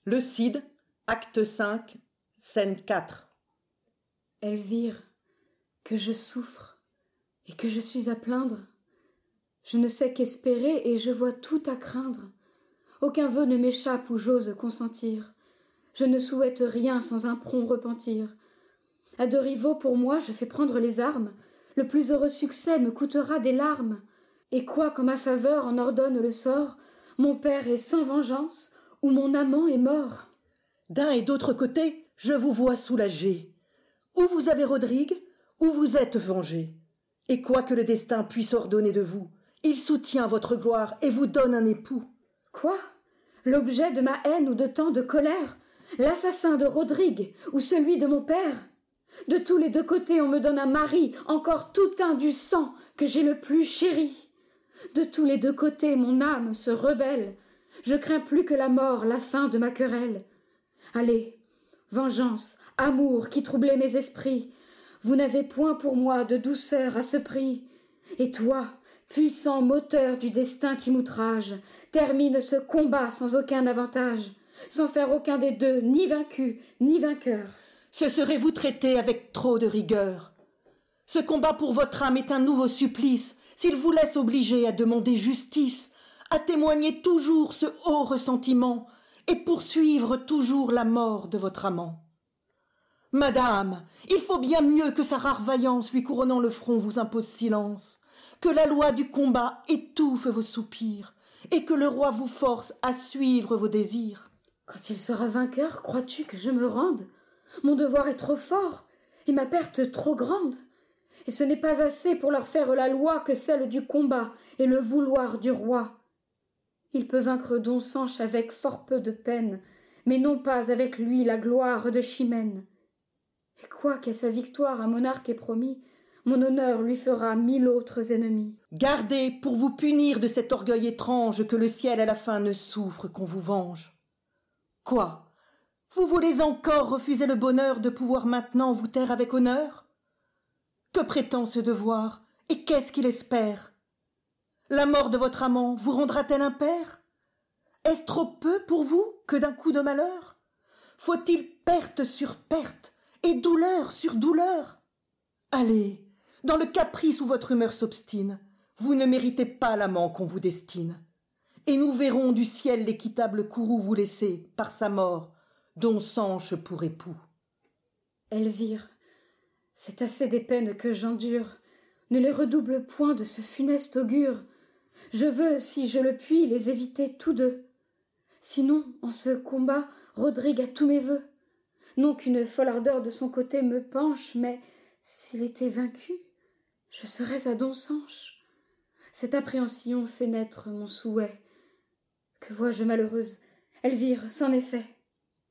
Le Cid, acte 5, scène 4. Elvire, que je souffre et que je suis à plaindre. Je ne sais qu'espérer et je vois tout à craindre. Aucun vœu ne m'échappe où j'ose consentir. Je ne souhaite rien sans un prompt repentir. À deux rivaux pour moi je fais prendre les armes. Le plus heureux succès me coûtera des larmes. Et quoi qu'en ma faveur en ordonne le sort, mon père est sans vengeance ou mon amant est mort. D'un et d'autre côté, je vous vois soulagé. Ou vous avez Rodrigue, ou vous êtes vengé. Et quoi que le destin puisse ordonner de vous, il soutient votre gloire et vous donne un époux. Quoi? L'objet de ma haine ou de tant de colère? L'assassin de Rodrigue ou celui de mon père? De tous les deux côtés on me donne un mari, encore tout un du sang que j'ai le plus chéri. De tous les deux côtés mon âme se rebelle. Je crains plus que la mort, la fin de ma querelle. Allez, vengeance, amour qui troublez mes esprits, vous n'avez point pour moi de douceur à ce prix. Et toi, puissant moteur du destin qui m'outrage, termine ce combat sans aucun avantage, sans faire aucun des deux ni vaincu ni vainqueur. Ce serait vous traiter avec trop de rigueur. Ce combat pour votre âme est un nouveau supplice, s'il vous laisse obliger à demander justice, à témoigner toujours ce haut ressentiment, et poursuivre toujours la mort de votre amant. Madame, il faut bien mieux que sa rare vaillance lui couronnant le front vous impose silence, que la loi du combat étouffe vos soupirs, et que le roi vous force à suivre vos désirs. Quand il sera vainqueur, crois-tu que je me rende? Mon devoir est trop fort, et ma perte trop grande. Et ce n'est pas assez pour leur faire la loi que celle du combat et le vouloir du roi. Il peut vaincre Don Sanche avec fort peu de peine, mais non pas avec lui la gloire de Chimène. Et quoi qu'à sa victoire un monarque ait promis, mon honneur lui fera 1000 autres ennemis. Gardez pour vous punir de cet orgueil étrange que le ciel à la fin ne souffre qu'on vous venge. Quoi? Vous voulez encore refuser le bonheur de pouvoir maintenant vous taire avec honneur? Que prétend ce devoir, et qu'est-ce qu'il espère? La mort de votre amant vous rendra-t-elle impair? Est-ce trop peu pour vous que d'un coup de malheur? Faut-il perte sur perte, et douleur sur douleur? Allez, dans le caprice où votre humeur s'obstine, vous ne méritez pas l'amant qu'on vous destine. Et nous verrons du ciel l'équitable courroux vous laisser, par sa mort, Don Sanche pour époux. Elvire, c'est assez des peines que j'endure. Ne les redouble point de ce funeste augure. Je veux, si je le puis, les éviter tous deux. Sinon, en ce combat, Rodrigue a tous mes vœux. Non qu'une folle ardeur de son côté me penche, mais s'il était vaincu, je serais à Don Sanche. Cette appréhension fait naître mon souhait. Que vois-je malheureuse? Elvire, c'en est fait.